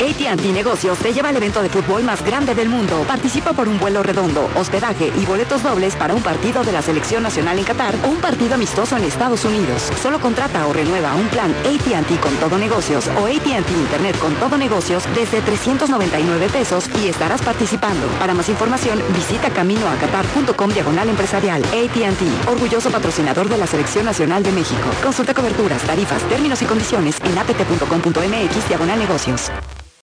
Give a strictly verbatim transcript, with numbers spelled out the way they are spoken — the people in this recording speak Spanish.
A T and T Negocios te lleva al evento de fútbol más grande del mundo. Participa por un vuelo redondo, hospedaje y boletos dobles para un partido de la Selección Nacional en Qatar o un partido amistoso en Estados Unidos. Solo contrata o renueva un plan A T and T con todo negocios o A T and T Internet con todo negocios desde trescientos noventa y nueve pesos y estarás participando. Para más información, visita caminoacatar.com diagonal empresarial. A T and T, orgulloso patrocinador de la Selección Nacional de México. Consulta coberturas, tarifas, términos y condiciones en apt punto com punto m x diagonal negocios.